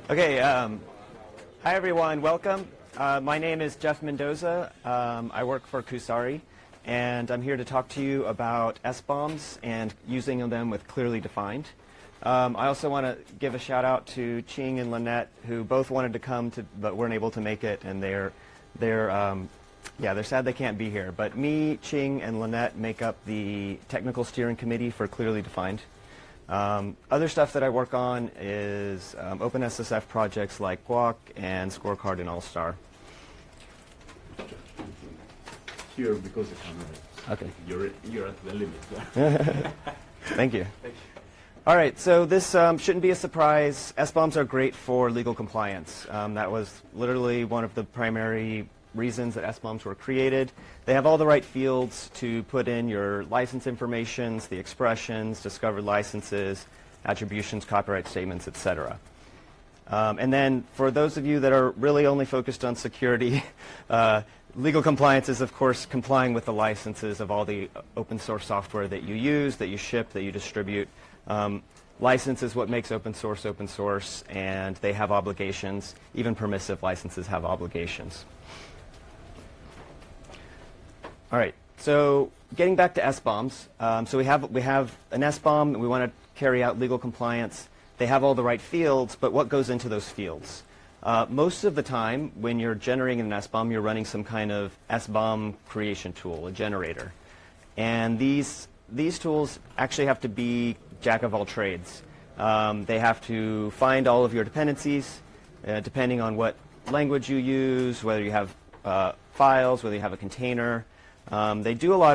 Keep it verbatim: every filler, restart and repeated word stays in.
Okay, um, hi everyone, welcome. Uh, my name is Jeff Mendoza. Um, I work for Kusari, and I'm here to talk to you about S BOMs and using them with Clearly Defined. Um, I also want to give a shout out to Ching and Lynette, who both wanted to come to, but weren't able to make it, and they're, they're, um, yeah, they're sad they can't be here. But me, Ching, and Lynette make up the technical steering committee for Clearly Defined. Um, other stuff that I work on is um, OpenSSF projects like Guac and Scorecard and All-Star. Here because the camera. Okay. You're you're at the limit. Thank you. Thank you. All right, so this um, shouldn't be a surprise. S BOMs are great for legal compliance. Um, that was literally one of the primary reasons that S BOMs were created. They have all the right fields to put in your license informations, the expressions, discovered licenses, attributions, copyright statements, et cetera. Um, and then for those of you that are really only focused on security, uh, legal compliance is, of course, complying with the licenses of all the open source software that you use, that you ship, that you distribute. Um, license is what makes open source open source, and they have obligations. Even permissive licenses have obligations. All right, so getting back to S BOMs, um, so we have, we have an S BOM, and we want to carry out legal compliance. They have all the right fields, but what goes into those fields? Uh, most of the time, when you're generating an S BOM, you're running some kind of S BOM creation tool, a generator. And these, these tools actually have to be jack of all trades. Um, they have to find all of your dependencies, uh, depending on what language you use, whether you have uh, files, whether you have a container. Um, they do a lot